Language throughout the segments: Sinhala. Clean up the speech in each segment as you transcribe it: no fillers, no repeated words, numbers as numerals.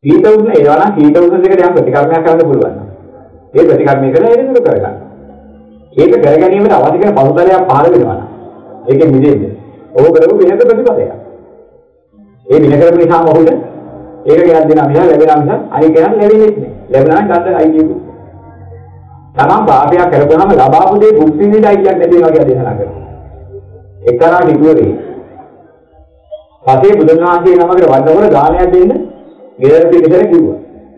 සීත උෂ්ණ ඒවා නම් සීත උෂ්ණ දෙකට යම් ප්‍රතිකර්මයක් කරන්න පුළුවන්. ඒ ප්‍රතිකර්මය කරලා ඒක දුරු කරගන්න. ඒක කර ගැනීමට අවශ්‍ය කරන පසුතලයක් පහළ වෙනවා. ඒකෙන් මිදෙන්නේ. ඔබ කරපු විනක ප්‍රතිපදයක්. ඒ වින කරපු නිසාම ඔහුට ඒක ගෙනත් දෙනවා මිස ලැබෙනවා මිස අනික කෙනාට ලැබෙන්නේ නැහැ. ලැබුණා නම් ගන්න අයිතිය. තමන් පාපයක් කරපුවාම ලබාපු දේ භුක්ති විඳින්න අයිතියක් නැති වෙනවා කියලා දේශනා කරනවා. එක්තරා හිතුවේ පසේ බුදුන් වහන්සේ නමකට වඩනකොට දානයක් දෙන්න ගෙදර පිටිසර කිව්වා.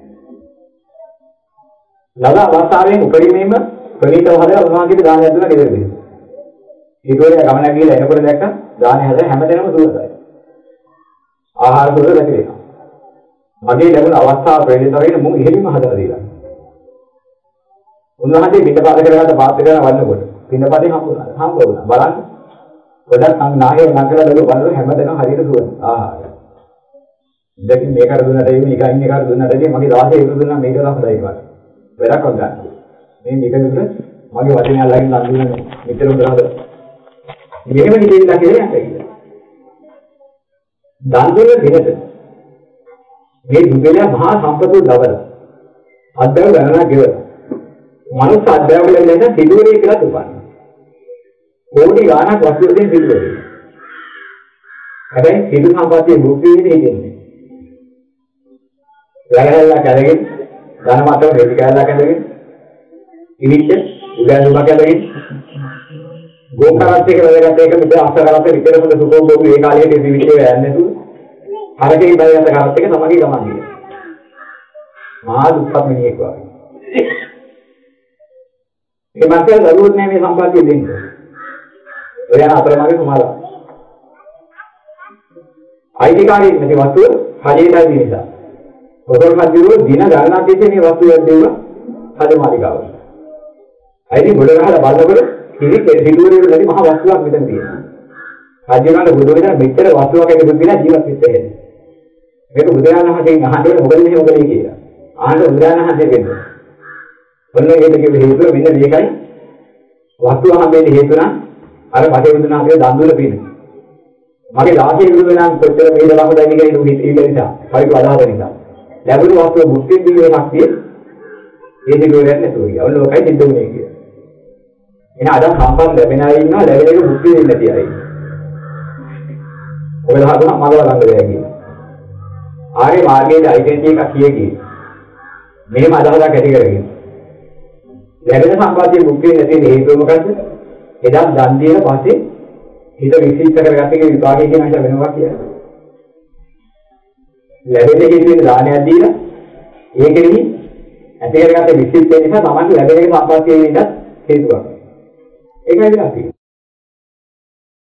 ලද අවස්ථාවෙන් උපරිමයෙන්ම ප්‍රණීතව හදලා උන්වහන්සේට දානයක් දුන්නා ගෙදර පිටිසර. හිතුවේ ගමන ගිහලා එනකොට දැක්ක දානය හදලා හැමදේම දුවසයි. ආහාර දුර නැති වෙනවා. මගේ ලැබුණ අවස්ථාව ප්‍රේරිතවගෙන මම ඉහෙලින්ම හදලා දීලා. උන්වහන්සේ පිටපාත කරගත්ත පාත්‍රය කරන වන්නකොට පිටපාතේ හම්බුණා. බලන්න. ගොඩක් නාහේ නගලා බලන හැමදේම හරියට දුවන ආහාර. ඉතින් මේකට දුන්නට එන්නේ නිකන් එකට දුන්නට එන්නේ මගේ 16 ඉවර දුන්නා මේක තමයි හොඳයි කියලා. වැඩක් වගන්න. මේ මේක දුන්න මගේ වචනය අල්ලගෙන දන් දුන්නේ මෙතන උදහද. මෙහෙම නිදෙලා කියලා යන්නේ. දන් දුන්න දිනට මේ දුබෙල මහා සම්පතු දවල අද්දව ගණනක් ගෙවලා මනුස්ස අද්දව වලින් සිදුවේ කියලා තුපන්න. කෝටි ගාණක් වස්තුවෙන් සිදුවේ. හැබැයි සිදු සම්පත්තිය භුක්ති විඳින්න හිතෙන්නේ. ලැගහැල්ලා කැදගෙන ධන මතව රෙදි කැල්ලා කැදගෙන ඉවිච්ච උගන්වුමක් කැදගෙන ගෝකරත් එක වැඩගත්ත එක මිද අස්සරකට විතරම සුඛෝභෝගී ඒ කාලයේ දිවිවිච්ච යන්නේ නැතුව හරකේ බලයට කරත් එක තමයි ගමන් ගියේ. මහා දුක්ඛ මිනිහෙක් වගේ. ඒ මාතේ දරුවෝ නෑ මේ සම්පත්තිය දෙන්නේ. ඔය යන අතරමඟ සමාදා. අයිතිකාරී නැති වස්තුව හදේලා දිනසා. ඔතන මැදිරෝ දින ගණනක් තිස්සේ මේ වස්තුව දෙවුවා හදමාලිකාව. අයිති ගොඩ ගහලා බලනකොට ඉතින් සිදුවේට නැති මහ වස්තුවක් මෙතන තියෙනවා. රාජ්‍යගාන බුදුරජාණන් මෙච්චර වස්තුවක් එක දුන්නා ජීවත් වෙන්නේ. මේක බුදුරජාණන් වහන්සේගෙන් අහන්නේ මොකද මෙහෙම කළේ කියලා. අහන්න බුදුරජාණන් වහන්සේ කියනවා. ඔන්න ඒක කිව්ව හේතුව මෙන්න මේකයි. වස්තුව හම්බෙන්නේ හේතුව නම් අර පසේ බුදුනා අපේ දන් දුන්න පින. මගේ 16 විරුද්ධ නම් කොච්චර මේ දවස් හොදයි කියලා ඉන්න නිසා පරිප අදහස නිසා. ලැබුණු වස්තුව මුක්ති දිවේ ශක්තිය ඒ දිගට නැතුව ගියා. ඔන්න ඔකයි සිද්ධ වුනේ කියලා. එහෙනම් අද සම්පත් ලැබෙන අය ඉන්නවා ලැබෙන එක මුක්ති දෙන්නේ නැති අය. ඔය දහතුන මගව ළඟ වෙලා ගියා. ආර්ය මාර්ගයේ අයිඩෙන්ටිටි එකක් කියේ. මෙහෙම අදහසක් ඇති කරගෙන. ලැබෙන සම්පත්තිය මුක්තිය නැති හේතුව මොකද්ද? එදා දන් දීලා පස්සේ හිත විශ්ිෂ්ට කරගත්ත එක විපාකයේ කියන එක වෙනවා කියන්නේ. ලැබෙන හේතුවෙන් දානයක් දීලා ඒකෙදි ඇති කරගත්ත විශ්ිෂ්ට නිසා තමයි ලැබෙන එක සම්පත්තිය වෙනට හේතුවක්. ඒකයි විලාසී.